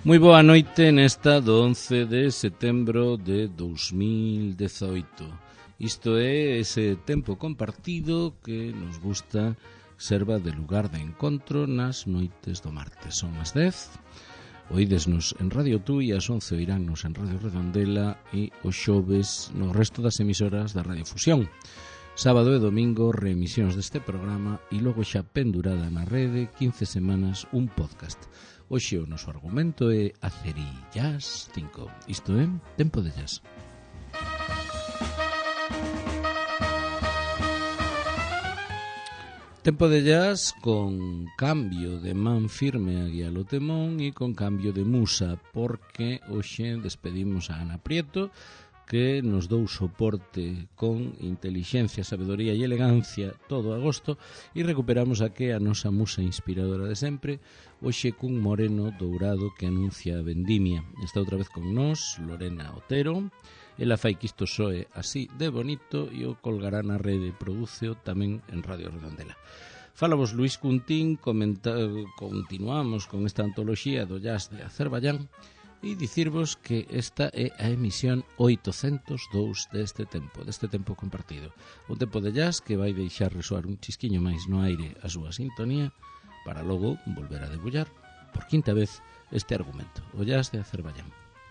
Moi boa noite nesta do 11 de setembro de 2018. Isto é ese tempo compartido que nos gusta serva de lugar de encontro nas noites do martes. Son as 10, oídesnos en Radio Tú e as 11 oiránnos en Radio Redondela e os xoves no resto das emisoras da Radio Fusión. Sábado e domingo reemisións deste programa e logo xa pendurada na rede 15 semanas un podcast. Hoxe o noso argumento é Azerí Jazz 5. Isto é Tempo de Jazz. Tempo de jazz con cambio de man firme a guiar o temón e con cambio de musa, porque hoxe despedimos a Ana Prieto, que nos dou soporte con intelixencia, sabedoría e elegancia todo agosto, e recuperamos a que a nosa musa inspiradora de sempre, hoxe cun moreno dourado que anuncia a vendimia. Está outra vez con nós Lorena Otero. Ela fai que isto soe así de bonito e o colgará na rede, prodúceo tamén en Radio Redondela. Fálabos Luis Cuntín, continuamos con esta antoloxía do jazz de Azerbaiyán e dicirvos que esta é a emisión 802 deste tempo compartido. Un tempo de jazz que vai deixar resoar un chisquiño máis no aire a súa sintonía para logo volver a debullar por quinta vez este argumento, o jazz de Azerbaiyán.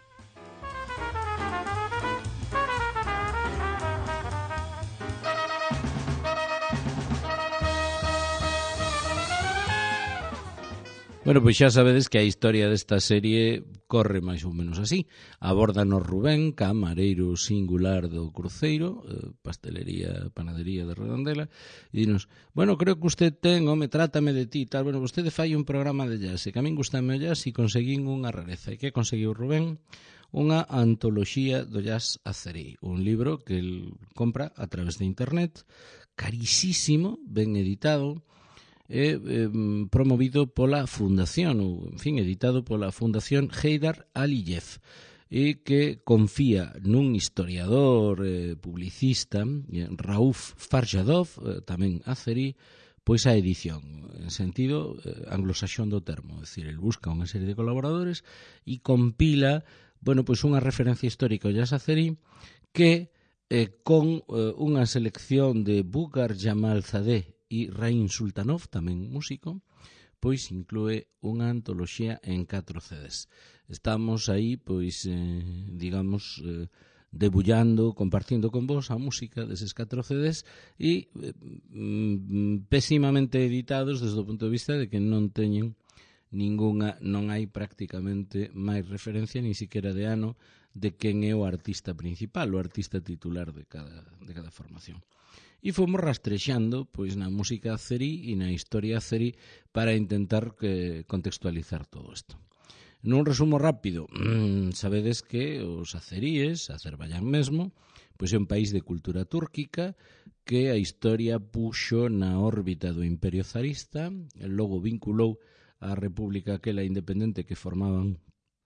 Bueno, pois xa sabedes que a historia desta serie corre máis ou menos así. Abórdanos Rubén, camareiro singular do cruceiro, panadería de Redondela, e dinos, bueno, creo que usted ten, trátame de ti, tal, bueno, vostede fai un programa de jazz, e que a min gustame o jazz e conseguín unha rareza. E que conseguiu Rubén? Unha antoloxía do jazz azerí, un libro que el compra a través de internet, carísimo, ben editado, promovido pola Fundación, ou, en fin, editado pola Fundación Heydar Aliyev, e que confía nun historiador publicista, Rauf Farjadov, tamén azerí, pois a edición, en sentido anglosaxón do termo, é dicir, el busca unha serie de colaboradores e compila, bueno, pois unha referencia histórica ao jazz azerí que con unha selección de Bugar Jamalzadeh e Rain Sultanov, tamén músico, pois inclúe unha antoloxía en 4 CDs. Estamos aí, pois, debullando, compartindo con vos a música deses 4 CDs e pésimamente editados desde o punto de vista de que non teñen ningunha, non hai prácticamente máis referencia, ni siquiera de ano, de quen é o artista principal, o artista titular de cada formación. E fomos rastrexando pois na música azerí e na historia azerí para intentar contextualizar todo isto. Nun resumo rápido, sabedes que os azeríes, Azerbaiyán mesmo, pois é un país de cultura túrquica que a historia puxo na órbita do Imperio Zarista, logo vinculou a república aquela independente que formaban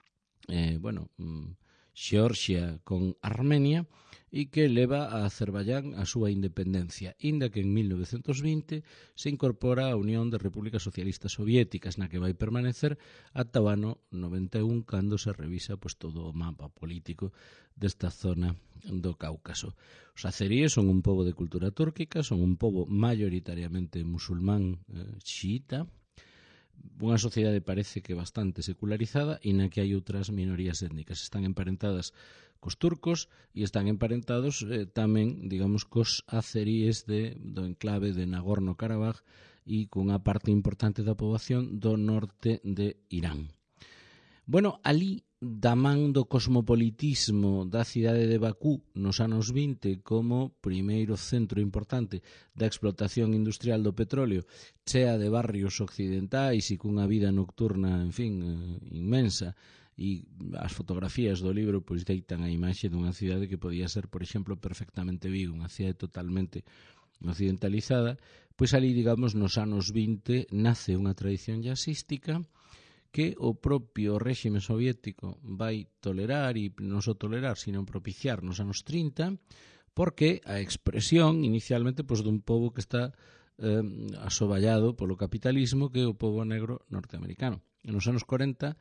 Xeorxia con Armenia, e que leva a Azerbaiyán a súa independencia, inda que en 1920 se incorpora a Unión de Repúblicas Socialistas Soviéticas, na que vai permanecer ata o ano 91, cando se revisa pois todo o mapa político desta zona do Cáucaso. Os azeríes son un pobo de cultura túrquica, son un pobo maioritariamente musulmán xiita, unha sociedade parece que bastante secularizada e na que hai outras minorías étnicas. Están emparentadas cos turcos e están emparentados tamén, digamos, cos azeríes do enclave de Nagorno-Karabaj e cunha parte importante da poboación do norte de Irán. Bueno, ali, da man do cosmopolitismo da cidade de Bakú nos anos 20 como primeiro centro importante da explotación industrial do petróleo, chea de barrios occidentais e cunha vida nocturna, en fin, inmensa, e as fotografías do libro pois deitan a imaxe dunha cidade que podía ser, por exemplo, perfectamente Vigo, unha cidade totalmente occidentalizada, pois ali, digamos, nos anos 20 nace unha tradición jazzística que o propio réxime soviético vai tolerar, e non só tolerar, sino propiciar nos anos 30, porque a expresión inicialmente pois dun pobo que está asoballado polo capitalismo, que é o pobo negro norteamericano. En os anos 40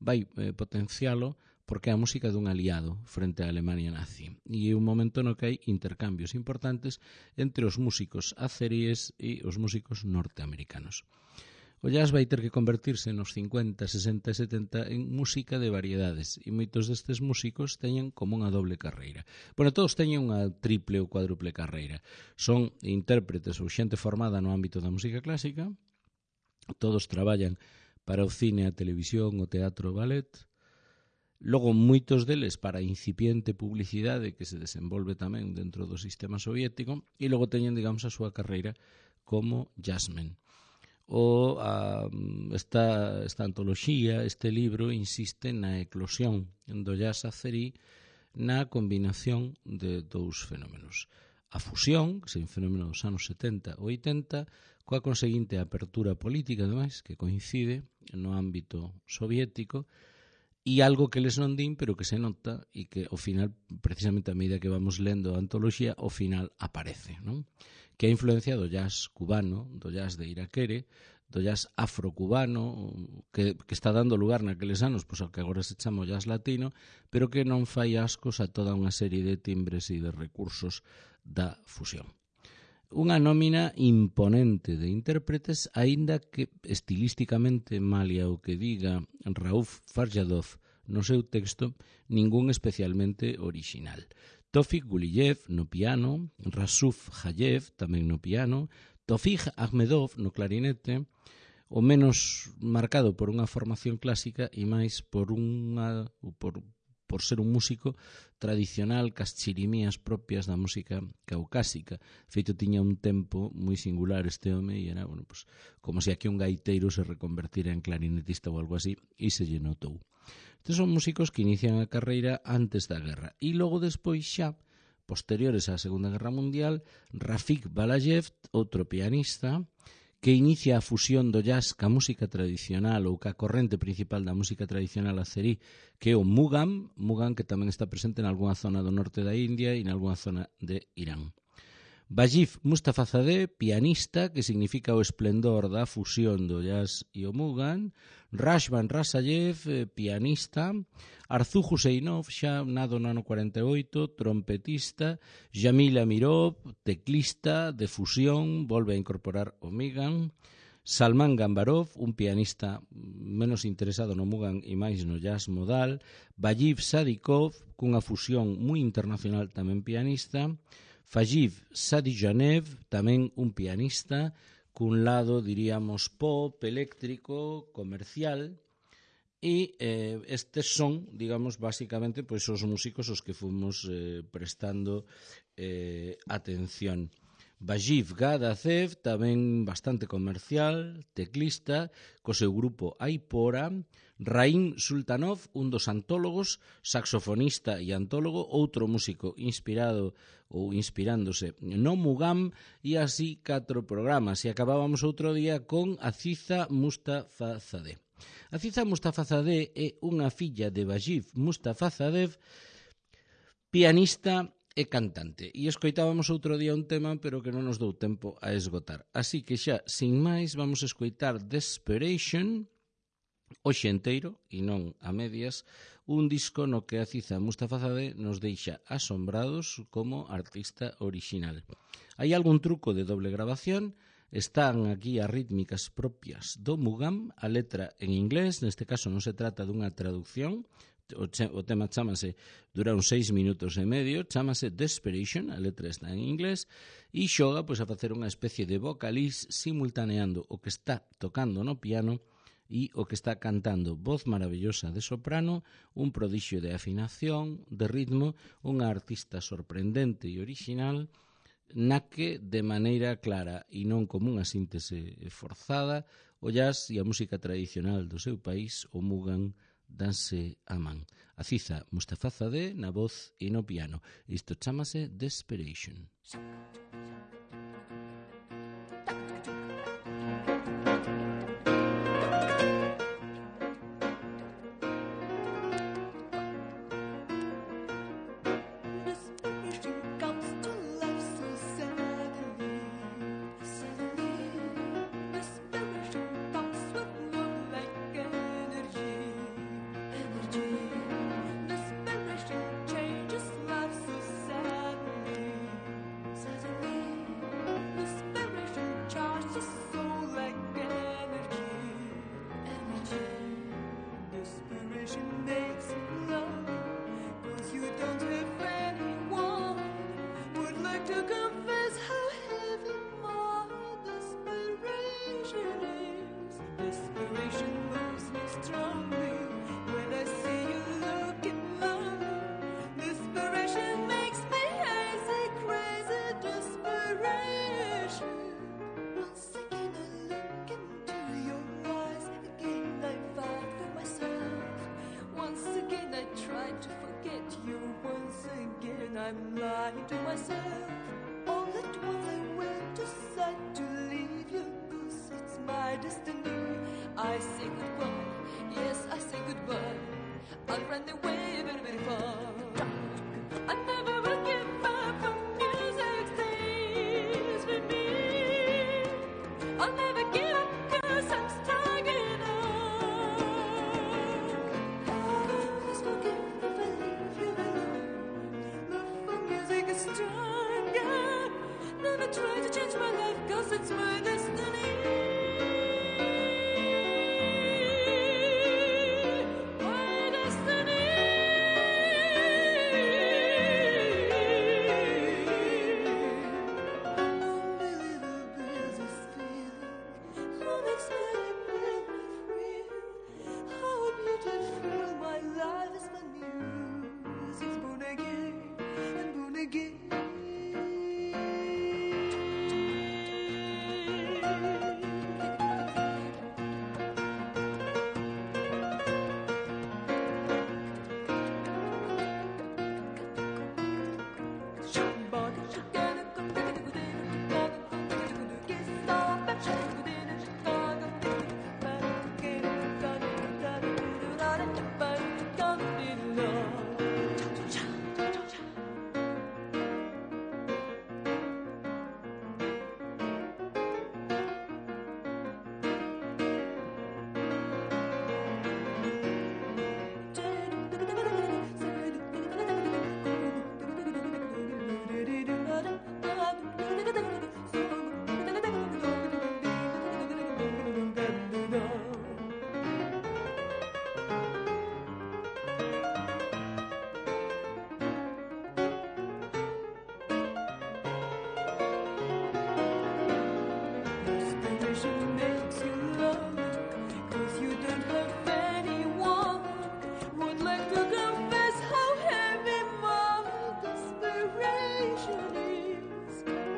vai potencialo porque é a música dun aliado frente á Alemania nazi. E é un momento no que hai intercambios importantes entre os músicos azeríes e os músicos norteamericanos. O jazz vai ter que convertirse nos 50, 60 e 70 en música de variedades e moitos destes músicos teñen como unha doble carreira. Bueno, todos teñen unha triple ou cuádruple carreira. Son intérpretes ou xente formada no ámbito da música clásica, todos traballan para o cine, a televisión, o teatro, o ballet. Logo, moitos deles para a incipiente publicidade que se desenvolve tamén dentro do sistema soviético e logo teñen, digamos, a súa carreira como jazzmen. Esta antoloxía, este libro, insiste na eclosión do jazz azerí na combinación de dous fenómenos. A fusión, que é un fenómeno dos anos 70 ou 80, coa conseguinte apertura política, ademais, que coincide no ámbito soviético, e algo que les non din, pero que se nota e que ao final, precisamente a medida que vamos lendo a antoloxía, ao final aparece, non? Que a influencia do jazz cubano, do jazz de Iraquere, do jazz afrocubano, que está dando lugar naqueles anos, pois ao que agora se chama o jazz latino, pero que non fai ascos a toda unha serie de timbres e de recursos da fusión. Unha nómina imponente de intérpretes, aínda que estilísticamente, malia o que diga Rauf Farjadov no seu texto, ningún especialmente orixinal. Tofik Guliyev no piano, Rasuf Hayev tamén no piano, Tofik Ahmedov no clarinete, o menos marcado por unha formación clásica e máis por ser un músico tradicional cas chirimías propias da música caucásica. Feito, tiña un tempo moi singular este home e era, bueno, pues, como se aquí un gaiteiro se reconvertira en clarinetista ou algo así, e se lle notou. Estes son músicos que inician a carreira antes da guerra e logo despois xa, posteriores á Segunda Guerra Mundial, Rafik Balayev, outro pianista, que inicia a fusión do jazz ca música tradicional ou ca corrente principal da música tradicional azerí, que é o Mugam, que tamén está presente en algunha zona do norte da India e en algunha zona de Irán. Vajif Mustafazadeh, pianista, que significa o esplendor da fusión do jazz e o Mugam. Rashban Rasayev, pianista. Arzu Huseinov, xa nado no ano 48, trompetista. Jamil Amirov, teclista de fusión, volve a incorporar o Mugam. Salman Gambarov, un pianista menos interesado no Mugam e máis no jazz modal. Vajif Sadikov, cunha fusión moi internacional, tamén pianista. Fajiv Sadijanev, tamén un pianista, cun lado, diríamos, pop, eléctrico, comercial, e estes son, digamos, basicamente, pois, os músicos os que fomos prestando atención. Vajiv Gadazev, tamén bastante comercial, teclista, co seu grupo Aipora. Raim Sultanov, un dos antólogos, saxofonista e antólogo, outro músico inspirado ou inspirándose no Mugam, e así 4 programas. E acabábamos outro día con Aziza Mustafazadeh. Aziza Mustafazadeh é unha filla de Vajiv Mustafazadeh, pianista e cantante. E escoitábamos outro día un tema, pero que non nos dou tempo a esgotar. Así que xa, sin máis, vamos a escoitar Desperation, hoxe enteiro, e non a medias, un disco no que Aziza Mustafazadeh nos deixa asombrados como artista orixinal. Hai algún truco de doble grabación, están aquí as rítmicas propias do Mugam, a letra en inglés, neste caso non se trata dunha traducción, o tema chamase, dura uns 6 minutos e medio, chamase Desperation, a letra está en inglés, e xoga pois, a facer unha especie de vocalís simultaneando o que está tocando no piano e o que está cantando, voz maravillosa de soprano, un prodixio de afinación, de ritmo, unha artista sorprendente e orixinal, na que, de maneira clara e non como unha síntese forzada, o jazz e a música tradicional do seu país, o Mugam, danse a man. Aziza Mustafazadeh na voz e no piano. Isto chamase Desperation. you don't have anyone would like to confess how heavy my desperation is. Desperation moves me strongly when I see you looking lonely. Desperation makes me hazy, crazy. Desperation. Once again I look into your eyes. Again I fight for myself. Once again I try to forget you. Once again I'm lying to myself. All at once I will decide to leave you, 'cause it's my destiny. I say goodbye, yes I say goodbye. I'll run away very, very far. I never will give up when music stays with me. I'll never give up 'cause I'm stuck in love. Please forgive me if I leave you alone. Love for music is stronger. Never try to change my life 'cause it's my destiny. My destiny. Unbelievable is this feeling. Unexplainable and free. How beautiful my life is when music's born again and born again. Desperation makes you lonely 'cause you don't have anyone would like to confess how heavy my desperation is.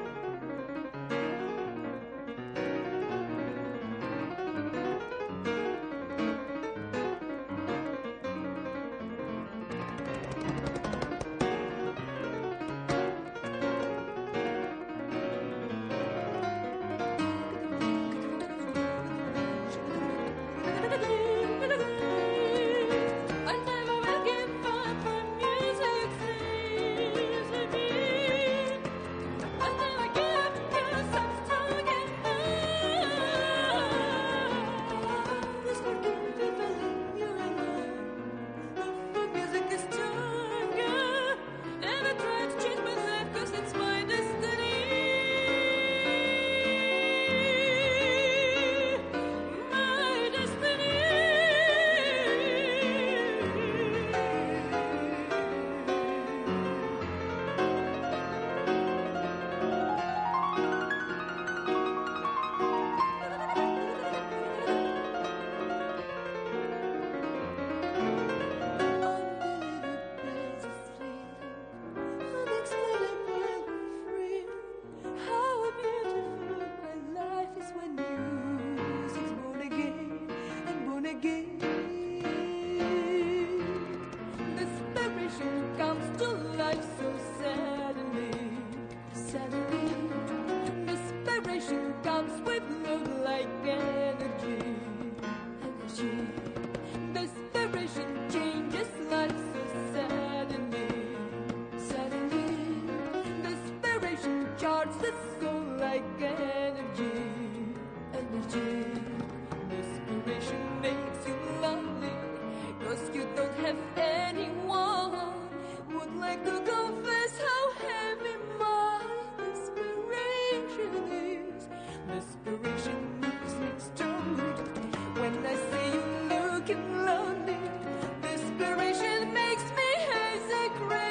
I never will give up when music stays with me. I'll never give up 'cause I'm stuck in love. Please forgive me if I leave you alone. Love for music is stronger. Never try to change my life 'cause it's my destiny. My destiny. Comes with love like energy. Desperation changes life so suddenly. Desperation charges the soul like energy. Desperation makes you lonely 'cause you don't have anyone would like to confess how heavy my desperation is. Desperation makes me strongly when I see you looking lonely. Desperation makes me hazy, crazy.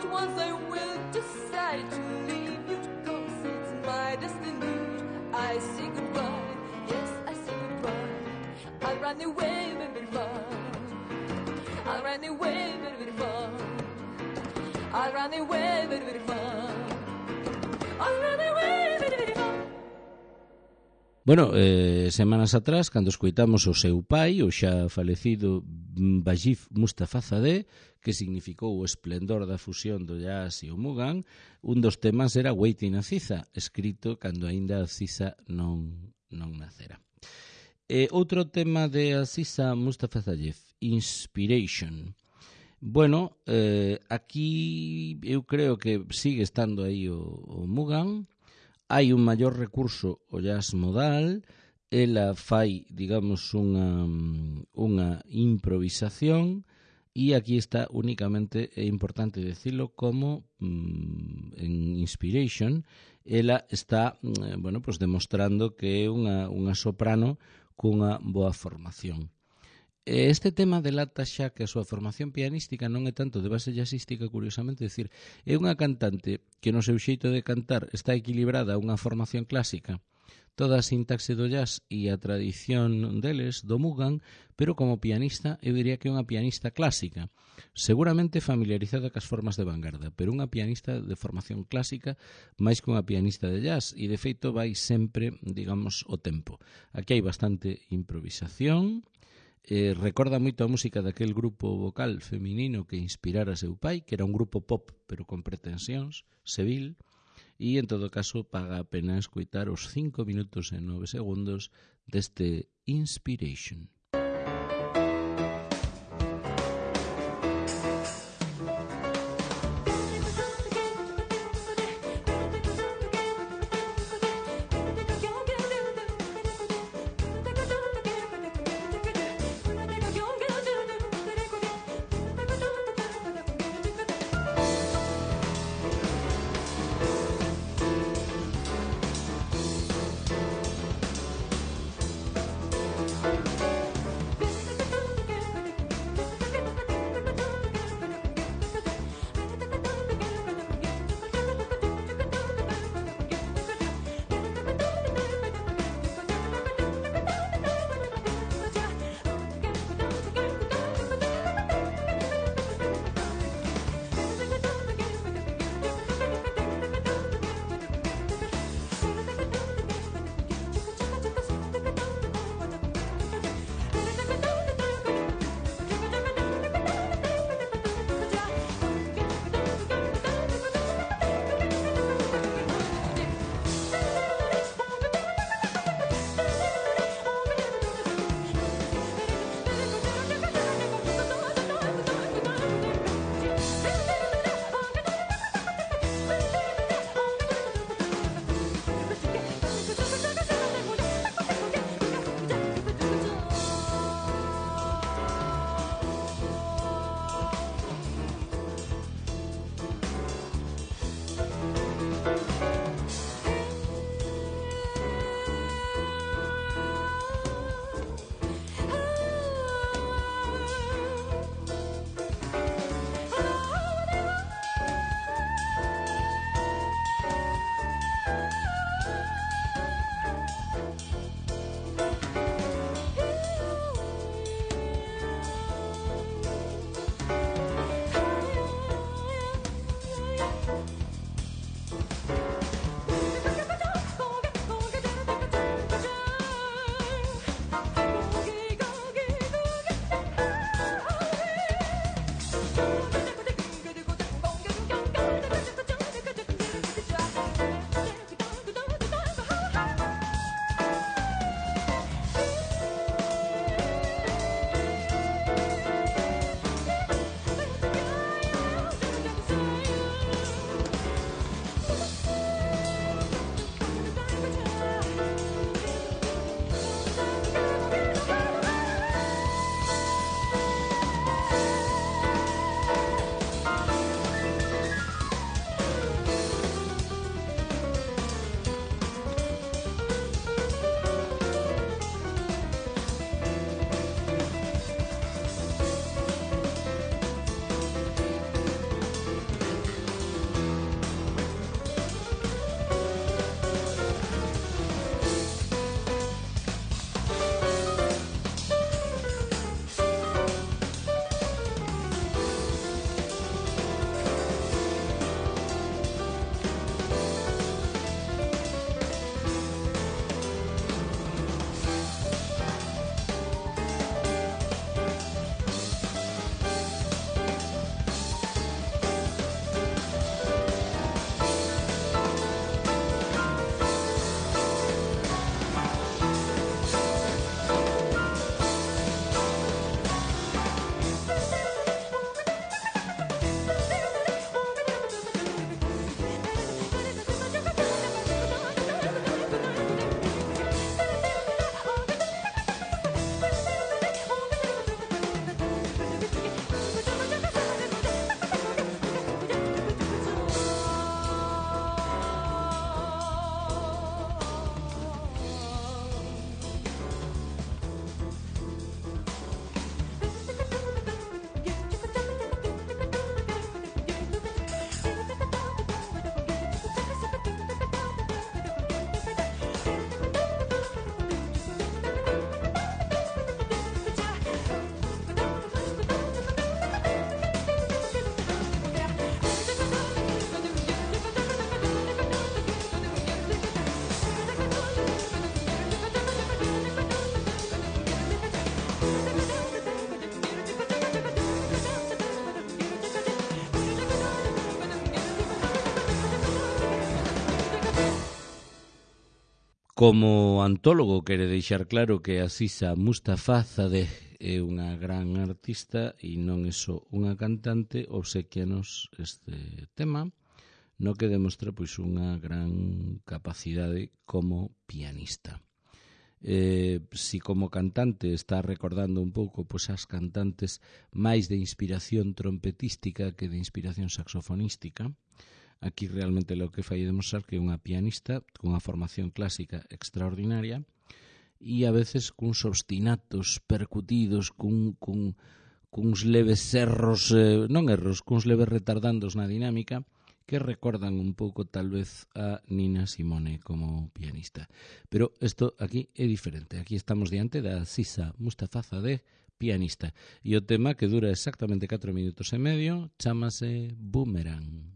once I will decide to leave you, 'cause it's my destiny. I say goodbye, yes, I say goodbye. I'll run away very far. I'll run away very far. I'll run away very far. I'll run away very far. Bueno, semanas atrás, cando escoitamos o seu pai, o xa falecido Vajif Mustafazadeh, que significou o esplendor da fusión do jazz e o mugan, un dos temas era Waiting Aziza, escrito cando aínda Aziza non nacera. Outro tema de Aziza Mustafazadeh, Inspiration. Bueno, aquí eu creo que sigue estando aí o mugan. Hai un maior recurso ao jazz modal, ela fai, digamos, unha improvisación, e aquí está únicamente, é importante decirlo, como en Inspiration, ela está, bueno, pues demostrando que é unha soprano cunha boa formación. Este tema delata xa que a súa formación pianística non é tanto de base jazzística, curiosamente, decir, é unha cantante que no seu xeito de cantar está equilibrada a unha formación clásica, toda a sintaxe do jazz e a tradición deles, do mugan, pero como pianista eu diría que é unha pianista clásica, seguramente familiarizada cas formas de vanguarda, pero unha pianista de formación clásica máis que unha pianista de jazz, e de feito vai sempre, digamos, o tempo. Aquí hai bastante improvisación. Recorda moito a música daquel grupo vocal feminino que inspirara seu pai, que era un grupo pop pero con pretensións, Seville, e en todo caso paga a pena escoitar os 5 minutos e 9 segundos deste Inspiration. Como antólogo quere deixar claro que Aziza Mustafazadeh é unha gran artista e non é só unha cantante, obsequianos este tema, no que demostra pois unha gran capacidade como pianista. Si como cantante está recordando un pouco pois as cantantes máis de inspiración trompetística que de inspiración saxofonística, aquí realmente lo que fai demostrar que é unha pianista cunha formación clásica extraordinaria e a veces cuns obstinatos percutidos, cuns leves erros, non erros, cuns leves retardandos na dinámica que recordan un pouco tal vez a Nina Simone como pianista. Pero isto aquí é diferente. Aquí estamos diante da Aziza Mustafazadeh, pianista. E o tema, que dura exactamente 4 minutos e medio, chámase Boomerang.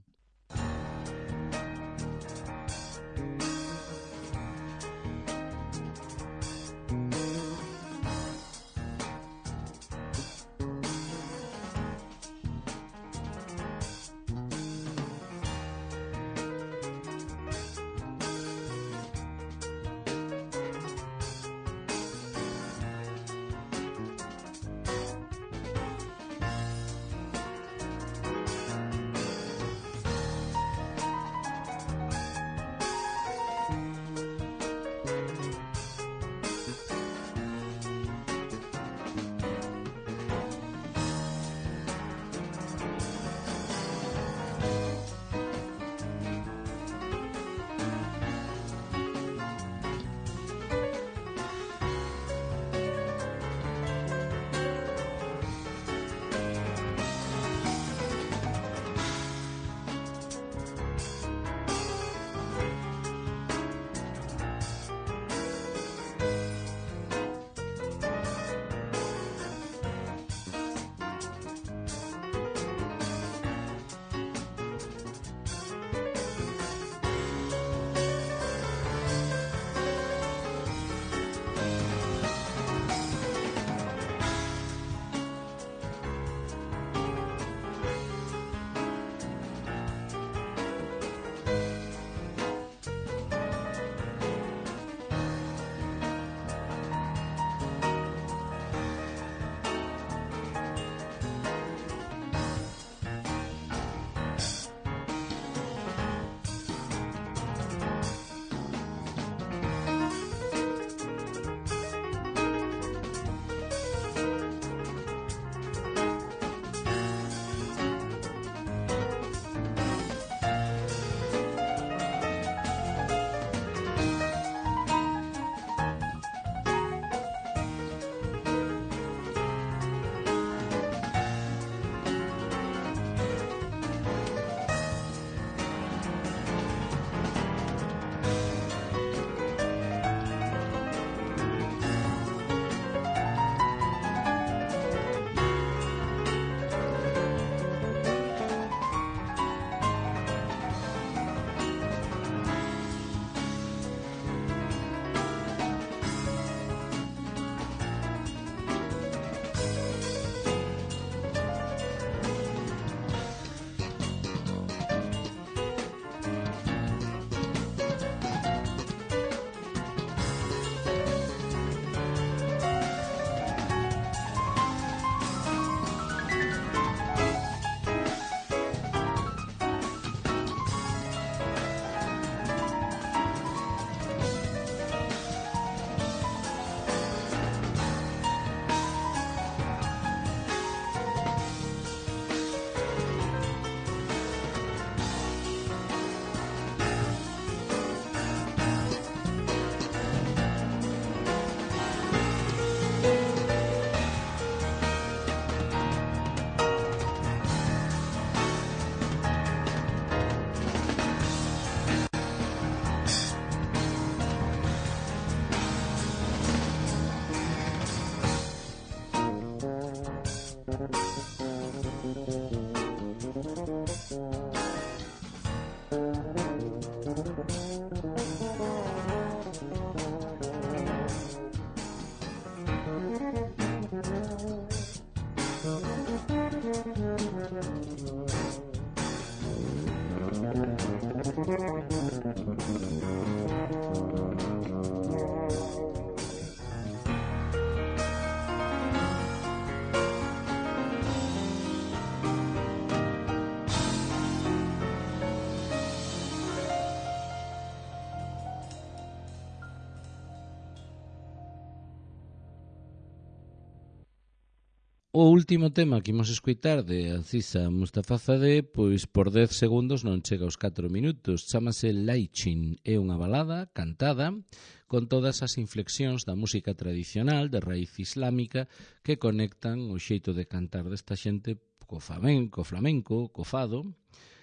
O último tema que imos escoitar de Aziza Mustafazadeh, pois por 10 segundos non chega aos 4 minutos. Chámase Laichin, é unha balada cantada con todas as inflexións da música tradicional de raíz islámica que conectan o xeito de cantar desta xente co flamenco, co fado.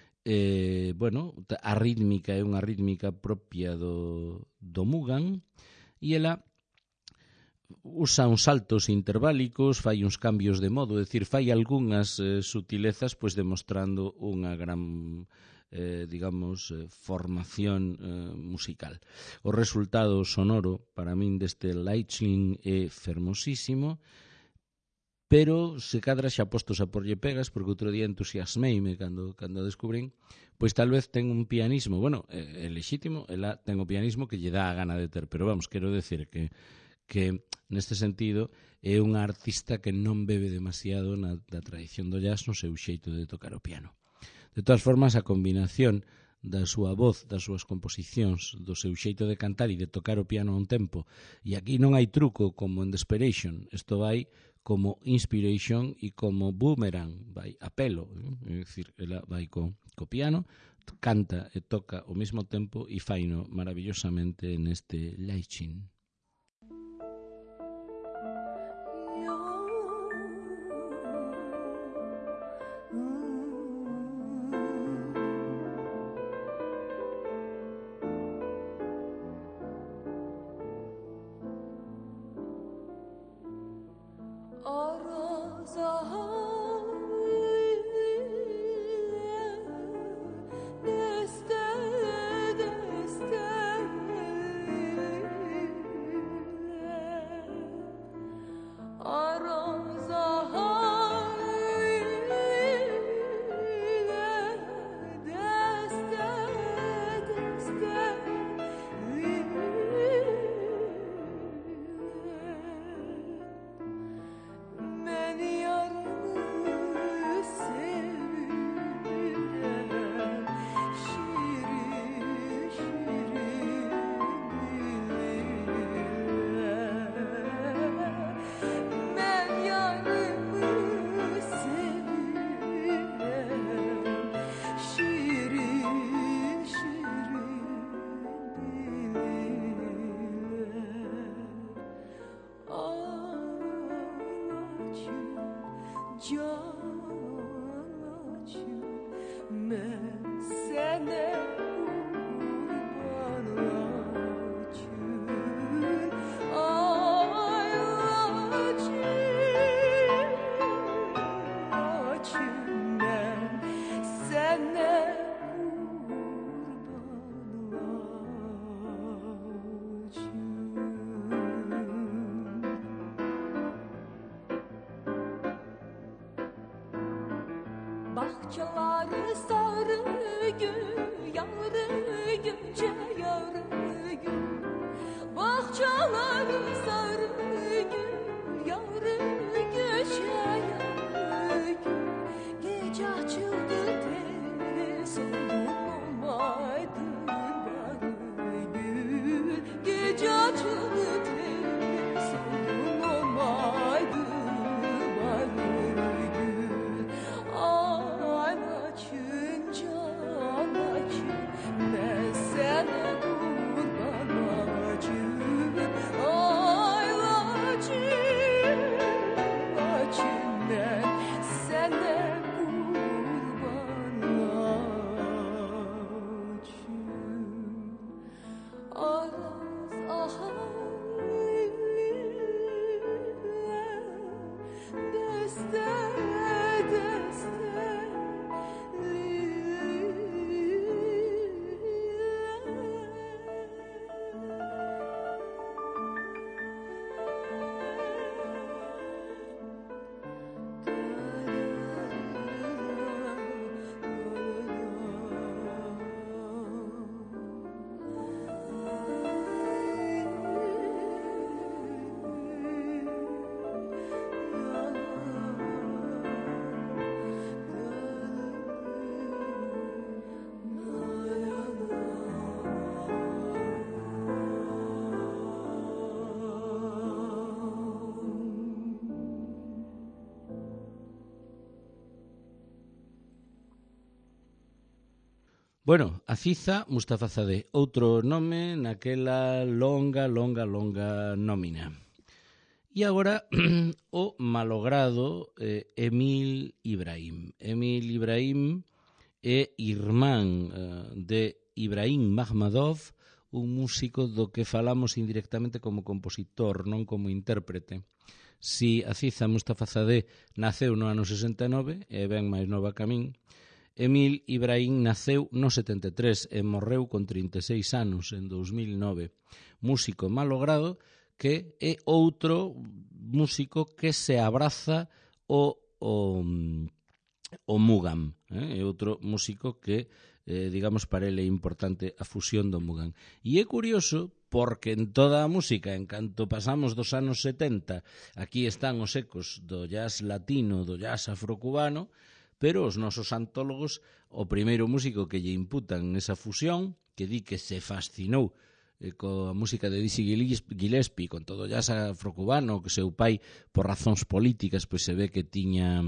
A rítmica é unha rítmica propia do Mugan, e ela usa uns saltos interválicos, fai uns cambios de modo, é dicir, fai algunhas sutilezas, pois demostrando unha gran formación musical. O resultado sonoro para min deste Laichin é fermosísimo, pero se cadra xa postos a porlle pegas, porque outro día entusiasmeime cando descubrín, pois tal vez ten un pianismo, é lexítimo, ela ten o pianismo que lle dá a gana de ter, pero vamos, quero decir que neste sentido é unha artista que non bebe demasiado da tradición do jazz no seu xeito de tocar o piano. De todas formas, a combinación da súa voz, das súas composicións, do seu xeito de cantar e de tocar o piano a un tempo, e aquí non hai truco como en Desperation, isto vai como inspiration e como boomerang, vai a pelo, é dicir, ela vai co piano, canta e toca ao mesmo tempo e faino maravillosamente neste Laichin. Bahçeleri sarı gül, yarı gülce yarı gül. Bahçeleri sarı gül, yarı gülce yarı gül. Gece açıldı tez oldum aydın barı gül. Gece açıldı tez oldum aydın barı gül. Anaçın canaçın ben sana kurban açım. Aylaçın açım ben sana kurban açım. Araz ahar Bueno, Aziza Mustafazadeh, outro nome naquela longa nómina. E agora o malogrado Emil Ibrahim. Emil Ibrahim é irmán de Ibrahim Makhmadov, un músico do que falamos indirectamente como compositor, non como intérprete. Si Aziza Mustafazadeh naceu no ano 69, é ben máis nova que a min, Emil Ibrahim naceu no 73 e morreu con 36 anos en 2009. Músico malogrado que é outro músico que se abraza o Mugham. É outro músico que, digamos, para ele é importante a fusión do Mugham. E é curioso porque en toda a música, en canto pasamos dos anos 70, aquí están os ecos do jazz latino, do jazz afrocubano, pero os nosos antólogos, o primeiro músico que lle imputan esa fusión, que di que se fascinou coa música de Dizzy Gillespie, con todo o jazz afrocubano, que seu pai, por razóns políticas, pois se ve que tiña...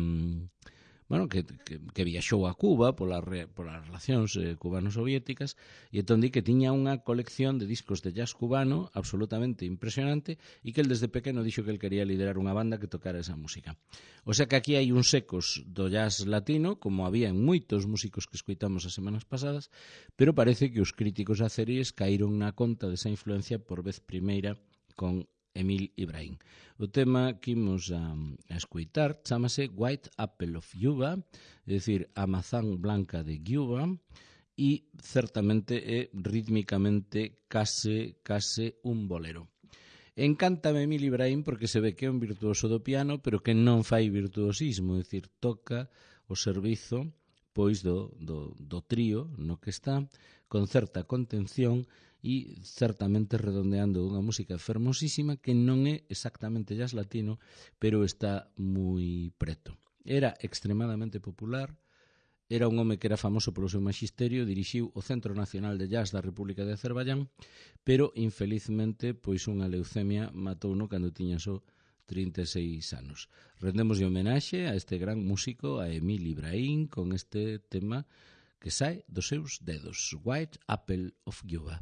que viaxou a Cuba polas relacións cubano-soviéticas, e entón di que tiña unha colección de discos de jazz cubano absolutamente impresionante e que el desde pequeno dixo que el quería liderar unha banda que tocara esa música. O sea que aquí hai uns ecos do jazz latino, como había en moitos músicos que escoitamos as semanas pasadas, pero parece que os críticos azeríes caíron na conta desa influencia por vez primeira con Emil Ibrahim. O tema que imos a escoitar chamase White Apple of Cuba, é dicir, a mazán blanca de Cuba, e certamente é rítmicamente case un bolero. Encántame Emil Ibrahim porque se ve que é un virtuoso do piano, pero que non fai virtuosismo, é dicir, toca o servizo pois do trío no que está, con certa contención e certamente redondeando unha música fermosísima que non é exactamente jazz latino, pero está moi preto. Era extremadamente popular, era un home que era famoso polo seu maxisterio, dirixiu o Centro Nacional de Jazz da República de Azerbaiyán, pero infelizmente pois unha leucemia matouno cando tiña só 36 anos. Rendemos homenaxe a este gran músico, a Emil Ibrahim, con este tema que sae dos seus dedos, White Apple of Cuba.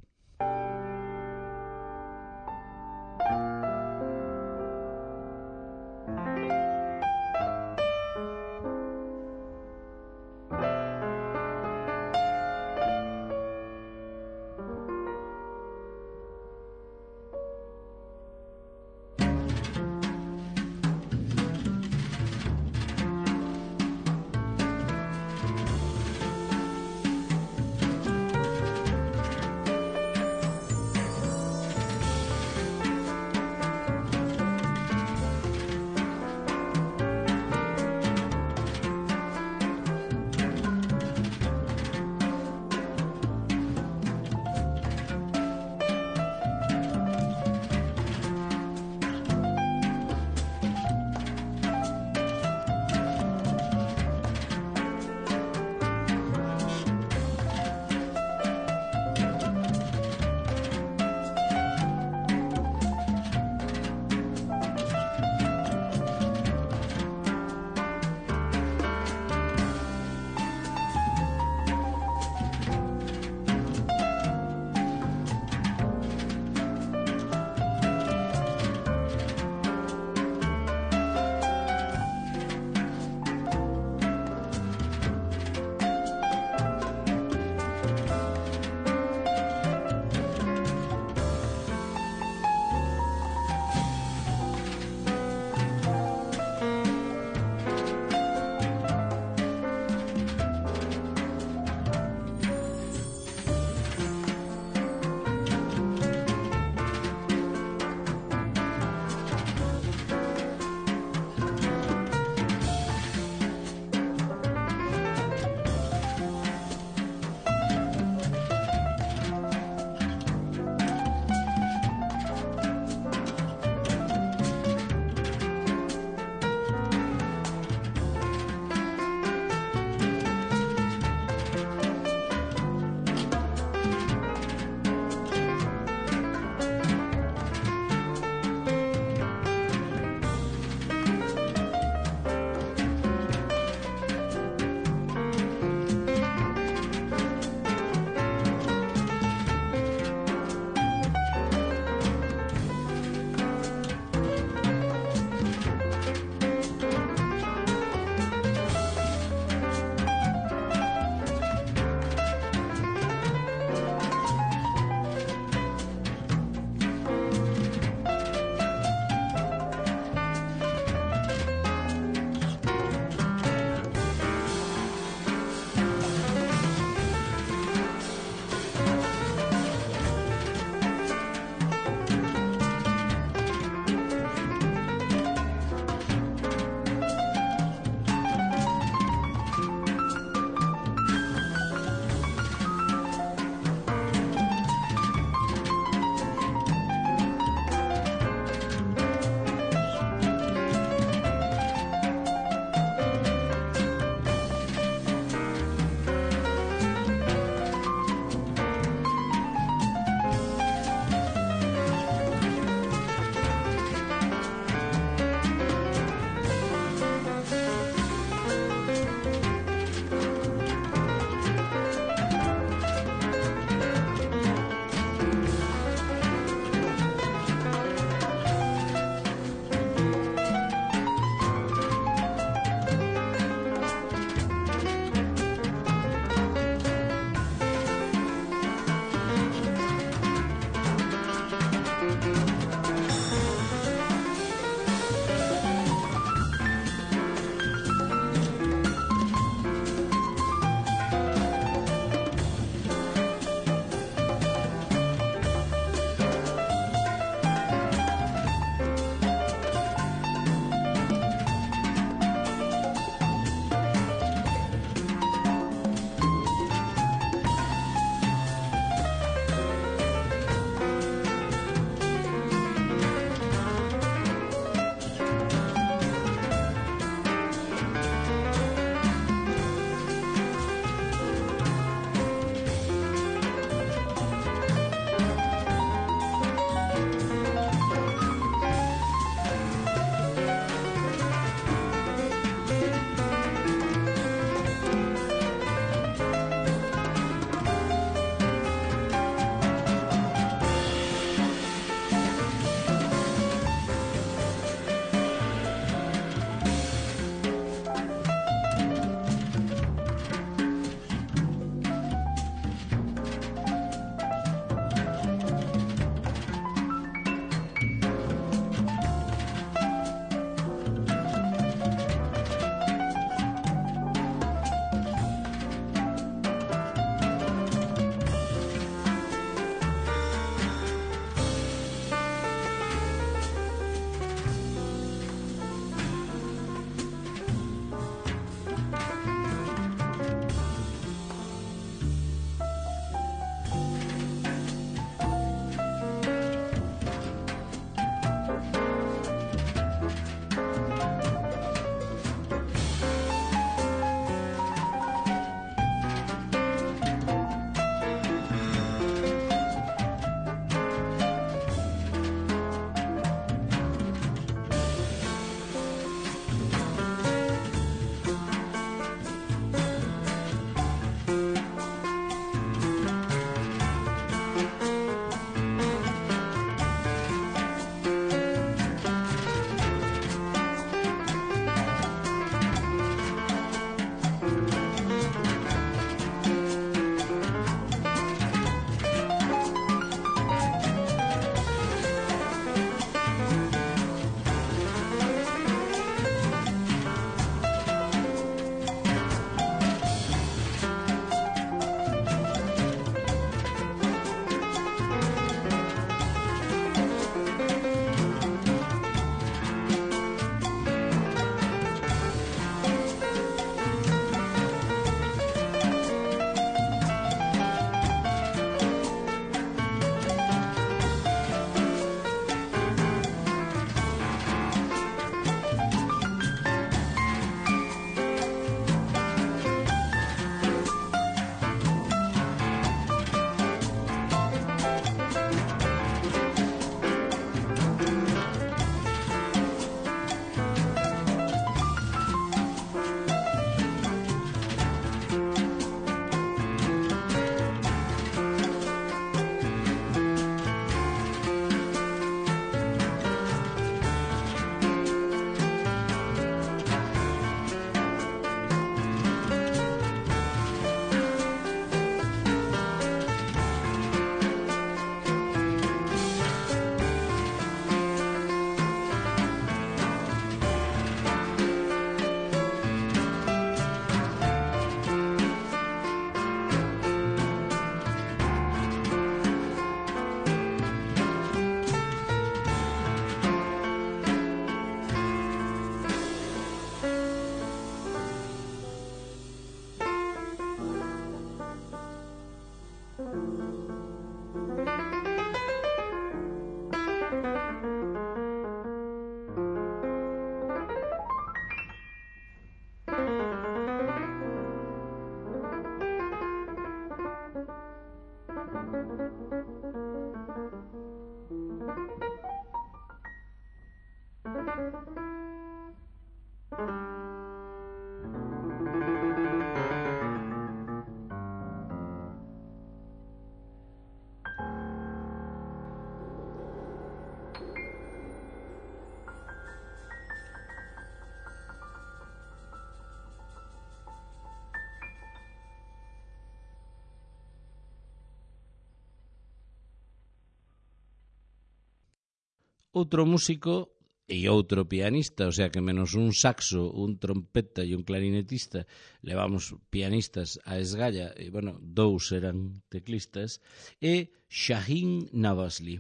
Outro músico e outro pianista, o sea que menos un saxo, un trompeta e un clarinetista, levamos pianistas a esgalla, e, bueno, dous eran teclistas, e Shahin Navazli.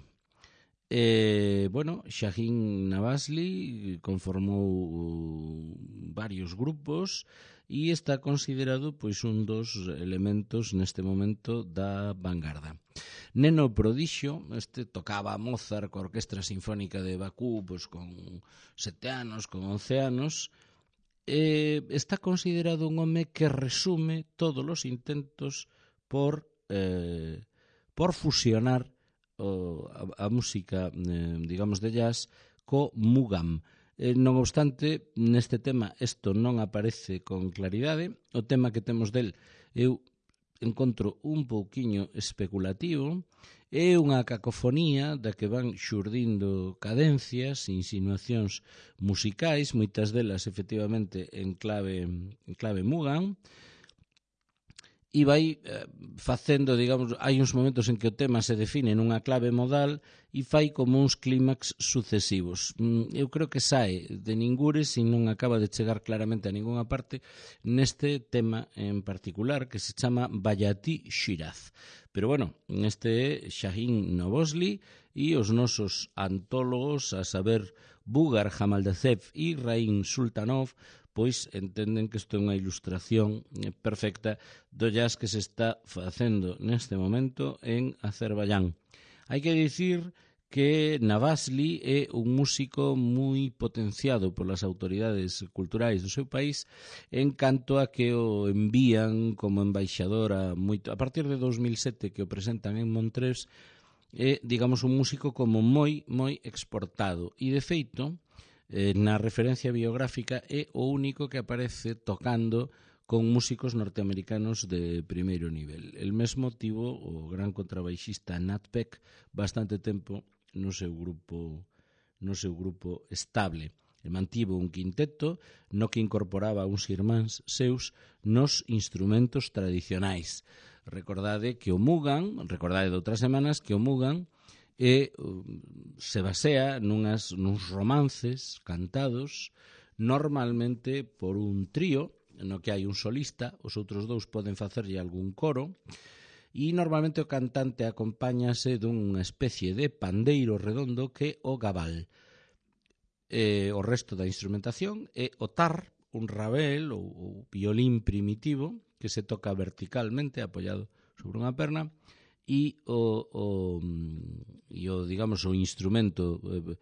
Shahin Navazli conformou varios grupos e está considerado pois un dos elementos neste momento da vanguarda. Neno prodixio, tocaba Mozart coa Orquestra Sinfónica de Bakú pois con 7 anos, con 11 anos, está considerado un home que resume todos os intentos por fusionar a música, digamos, de jazz co mugam. Non obstante, neste tema isto non aparece con claridade. O tema que temos del eu encontro un pouquiño especulativo, é unha cacofonía da que van xurdindo cadencias, insinuacións musicais, moitas delas efectivamente en clave mugam, e vai facendo, digamos, hai uns momentos en que o tema se define nunha clave modal e fai como uns clímax sucesivos. Eu creo que sae de ningures e non acaba de chegar claramente a ningunha parte neste tema en particular que se chama Bayati Shiraz. Pero bueno, neste é Shahin Navazli e os nosos antólogos, a saber Bugar Jamaldasev e Raim Sultanov, pois entenden que isto é unha ilustración perfecta do jazz que se está facendo neste momento en Azerbaiyán. Hai que dicir que Navazli é un músico moi potenciado polas autoridades culturais do seu país en canto a que o envían como embaixador a partir de 2007 que o presentan en Montreux, é, digamos, un músico como moi exportado e de feito na referencia biográfica é o único que aparece tocando con músicos norteamericanos de primeiro nivel. El mesmo tivo o gran contrabaixista Nat Peck bastante tempo no seu grupo estable. E mantivo un quinteto no que incorporaba uns irmáns seus nos instrumentos tradicionais. Recordade de outras semanas que o mugam se basea nuns romances cantados normalmente por un trío no que hai un solista, os outros dous poden facerlle algún coro e normalmente o cantante acompáñase dunha especie de pandeiro redondo que é o gabal. O resto da instrumentación é o tar, un rabel ou violín primitivo que se toca verticalmente apoiado sobre unha perna e o instrumento,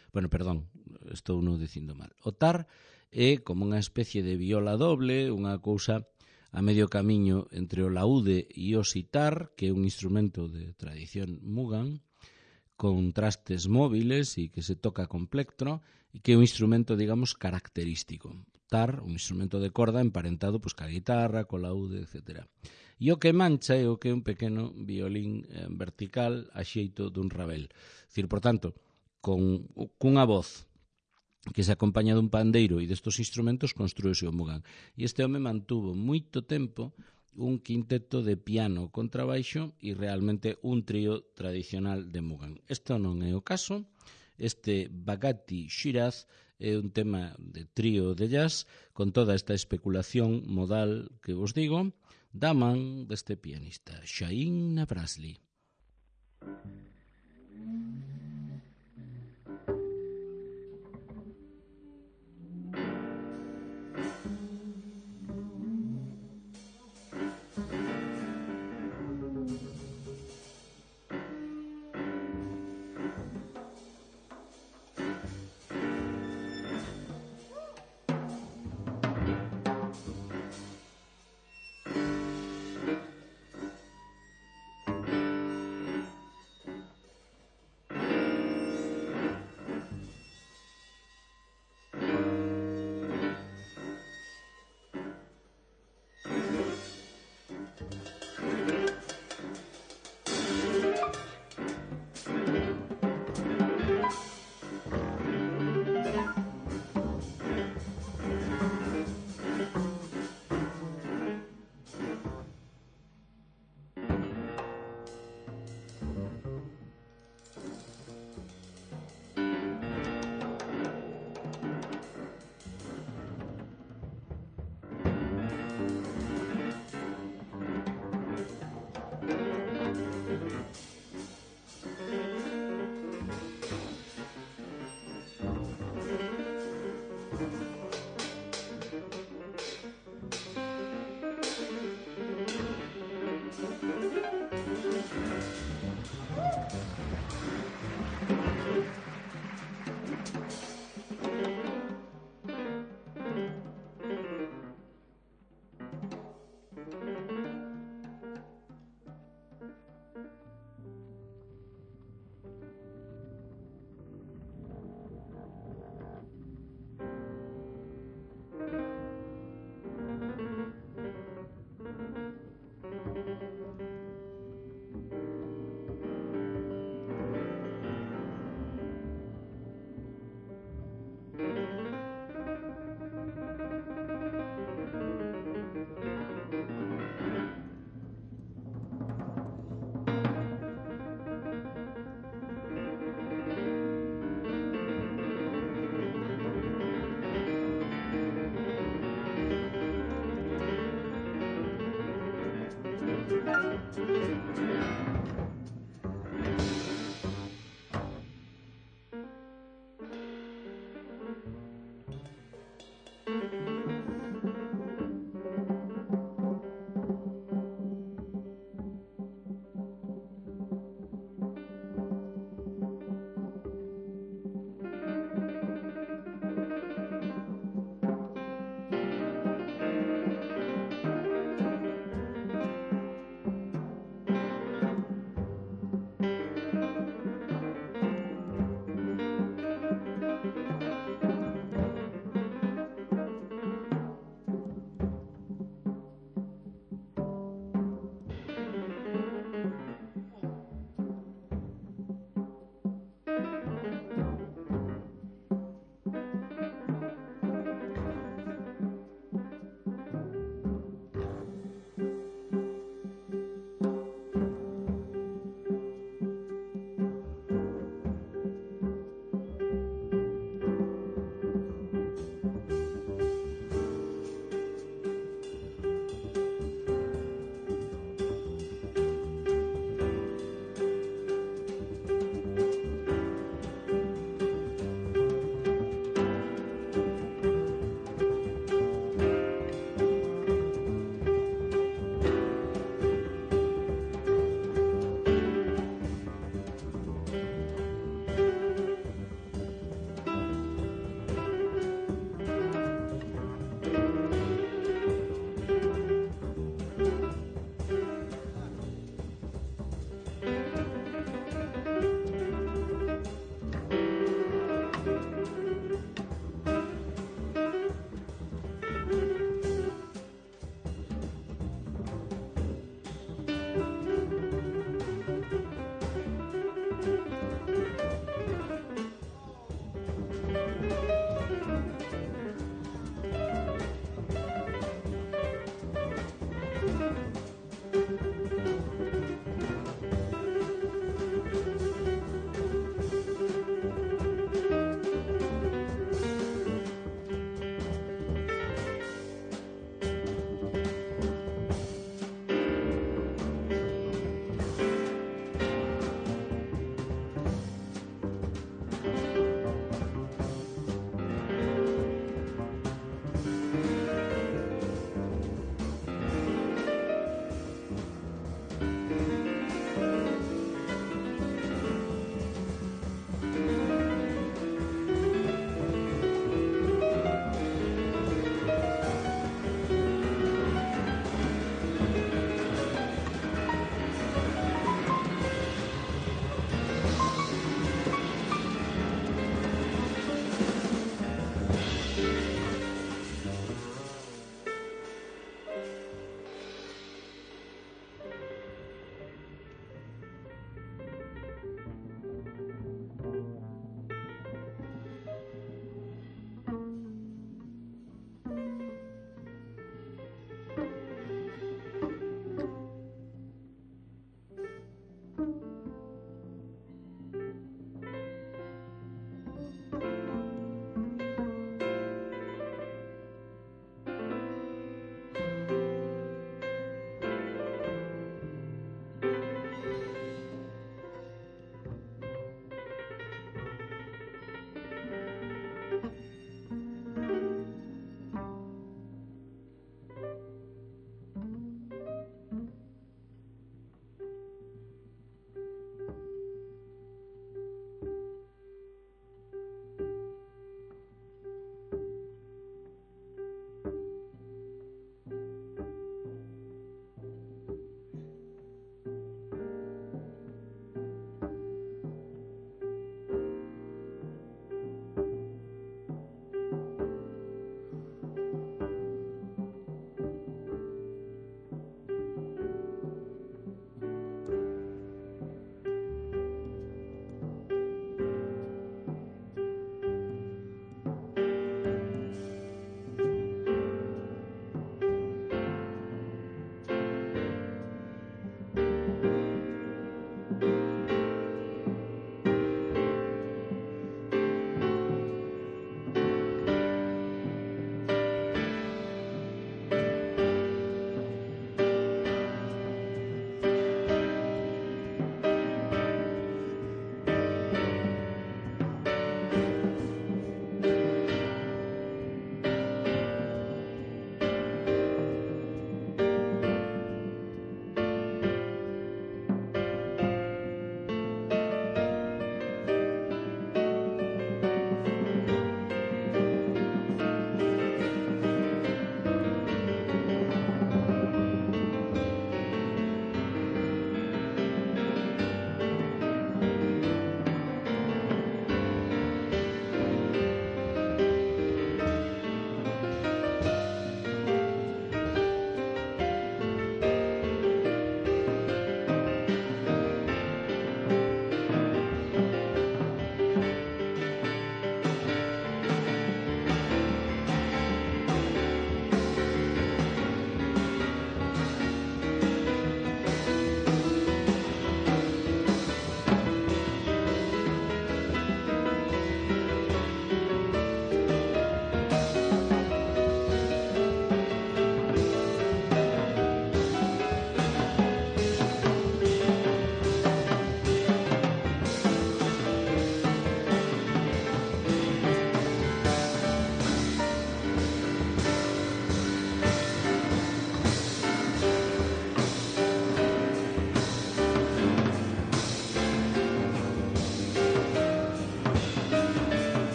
estou non dicindo mal. O tar é como unha especie de viola doble, unha cousa a medio camiño entre o laúde e o sitar, que é un instrumento de tradición mugam, con trastes móviles e que se toca con plectro, e que é un instrumento, digamos, característico. Tar, un instrumento de corda emparentado pois, ca guitarra, co laúde, etc. E o que mancha é o que é un pequeno violín vertical a xeito dun rabel. Dicir, por tanto, cunha voz que se acompaña dun pandeiro e destos instrumentos construíse o mugam. E este home mantuvo moito tempo un quinteto de piano contrabaixo e realmente un trío tradicional de mugam. Isto non é o caso. Este Bayati Shiraz é un tema de trío de jazz con toda esta especulación modal que vos digo, da man deste pianista, Shahin Navazli.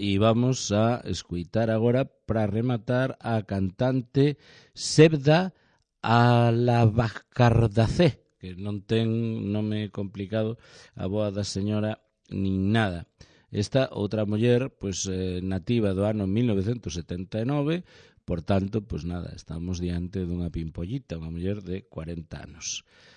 E vamos a escuitar agora, para rematar, a cantante Sebda Alabacardacé, que non ten nome complicado a boa da señora nin nada. Esta outra muller, pois, nativa do ano 1979, por tanto, pois nada, estamos diante dunha pimpollita, unha muller de 40 anos.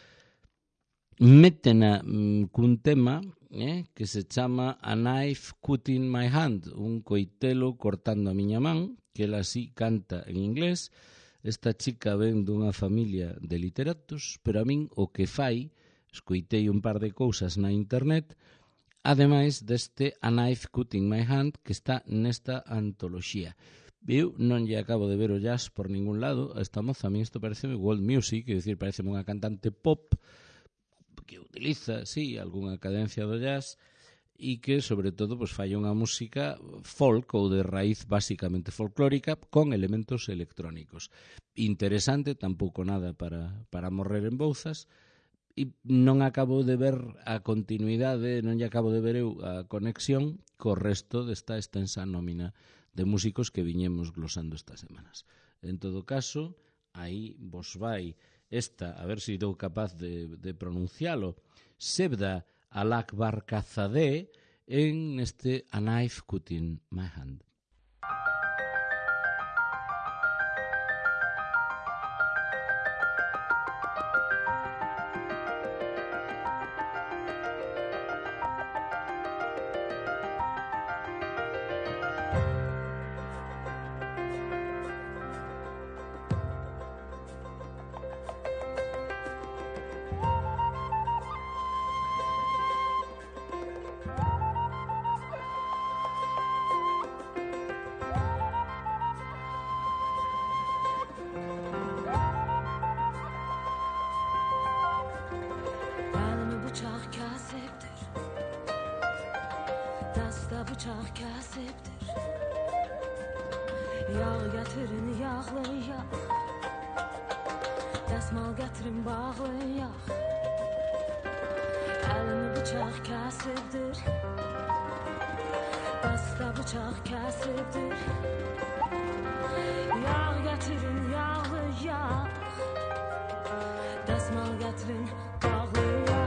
Métena cun tema que se chama A Knife Cutting My Hand, un coitelo cortando a miña man, que ela así canta en inglés. Esta chica ven dunha familia de literatos, pero a min o que fai, escoitei un par de cousas na internet, ademais deste A Knife Cutting My Hand, que está nesta antoloxía. Eu non lle acabo de ver o jazz por ningún lado. A esta moza, a mí isto parece world music, é dicir, parece unha cantante pop que utiliza, sí, algunha cadencia do jazz e que, sobre todo, pues, fai unha música folk ou de raíz basicamente folclórica con elementos electrónicos. Interesante, tampouco nada para morrer en bouzas, e non acabo de ver a continuidade, non lle acabo de ver eu a conexión co resto desta extensa nómina de músicos que viñemos glosando estas semanas. En todo caso, aí vos vai esta, a ver se dou capaz de pronuncialo, Sebda Alabacardacé en este A Knife Cutting My Hand. Bıçak kasıptır. Yağ getirin yağlıya, dəsmal getirin bağlıya. Elimi bıçak kasıptır, dəstə bıçak kasıptır. Yağ getirin yağlıya, dəsmal getirin bağlıya.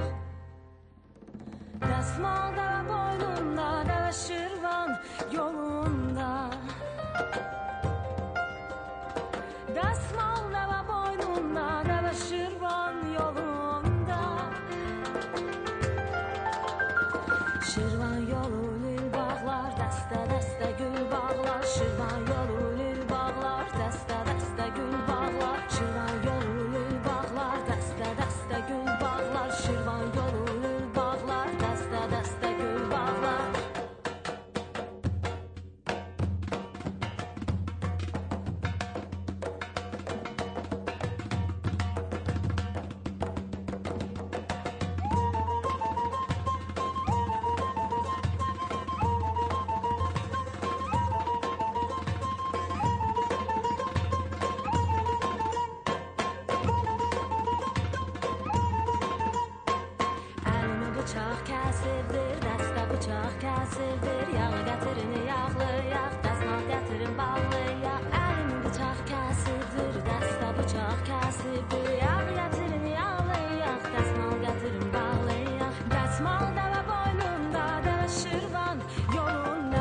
Dəsmal da boynunda, da şirvan yolunda. Dəsmal da boynunda, da şirvan yolunda. Şirvan yolu lül bağlar, dəstə dəstə gül bağlar. Şirvan yolu lül bağlar, dəstə dəstə gül bağlar. Şirvan yolu lül bağlar, dəstə dəstə gül bağlar. Şirvan yolu lül bağlar, dəstə dəstə gül bağlar. Elimi bıçak kəsirdir, dəstə bıçaq kəsirdir. Yağ gətirin yağlı yağ, dəsmal gətirin bağlı yağ. Elimi bıçaq kəsirdir, dəstə bıçaq kəsirdir. Yağ gətirin yağlı yağ, dəsmal gətirin bağlı yağ. Dəsmal dəvə boynunda, dəvə şirvan yolunda.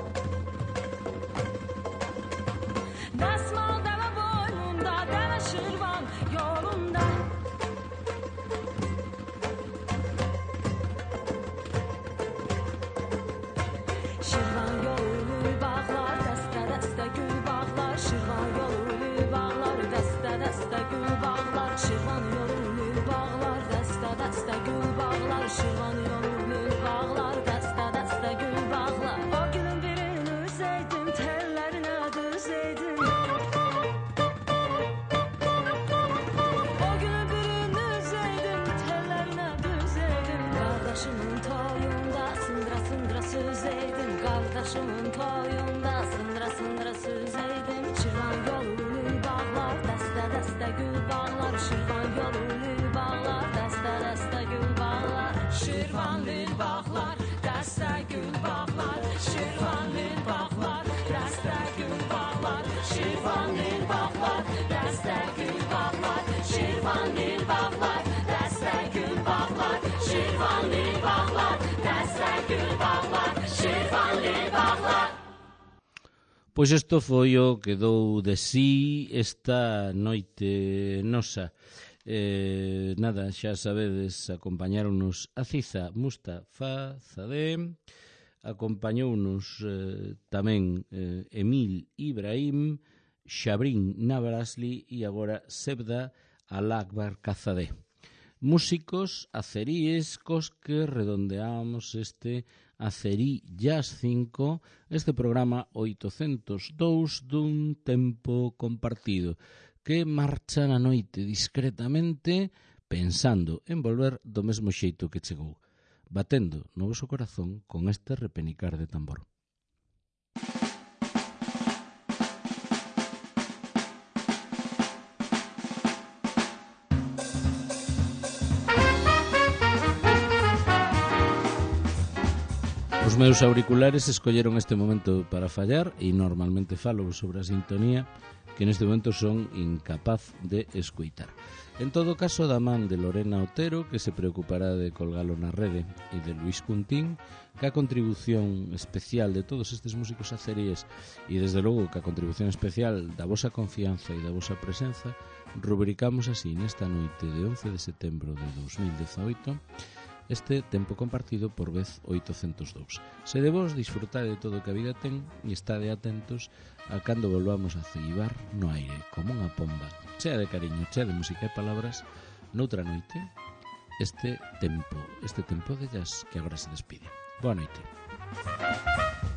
Dəsmal dəvə boynunda, dəvə şirvan yolunda. Şirvan yolu lül bağlar, dəstə dəstə gül bağlar. Şirvan yolu lül bağlar, dəstə dəstə gül bağlar. Şirvan yolu lül bağlar, dəstə dəstə gül bağlar. Şirvan yolu lül bağlar, dəstə dəstə gül bağlar. O günün birini üzeydim, tellərinə düzeydim. O günün birini üzeydim, tellərinə düzeydim. Qardaşımın toyunda sındıra sındıra süzeydim. Qardaşımın toyunda sındıra sındıra süzeydim. Şirvan yolu lül bağlar, dəstə dəstə gül bağlar. Şirvan yolu lül bağlar, dəstə dəstə gül bağlar. Şirvan lül bağlar, dəstə gül bağlar. Şirvan lül bağlar. Şirvanlı bağlar, dəstə gül bağlar, Şirvanlı bağlar, dəstə gül bağlar, Şirvanlı bağlar, dəstə gül bağlar, Şirvanlı bağlar. Pois isto foi o que dou de sí esta noite nosa. Nada, xa sabedes, acompañáronos Aziza Mustafa Zadeh, acompañounos tamén Emil Ibrahim, Shabrin Navrasli e agora Sebda Alakbar Kazadeh. Músicos azeríes cos que redondeamos este Azerí Jazz 5, este programa 802 dun tempo compartido, que marcha na noite discretamente pensando en volver do mesmo xeito que chegou, batendo no voso corazón con este repenicar de tambor. Os meus auriculares escolleron este momento para fallar e normalmente falo sobre a sintonía que neste momento son incapaz de escoitar. En todo caso, da man de Lorena Otero, que se preocupará de colgalo na rede, e de Luis Cuntín, que a contribución especial de todos estes músicos azeríes e desde logo que a contribución especial da vosa confianza e da vosa presenza, rubricamos así nesta noite de 11 de setembro de 2018 este tempo compartido por vez 802. Se de vos disfrutar de todo o que a vida ten e estade atentos a cando volvamos a ceibar no aire como unha pomba, chea de cariño, chea de música e palabras, noutra noite, este tempo de jazz que agora se despide. Boa noite.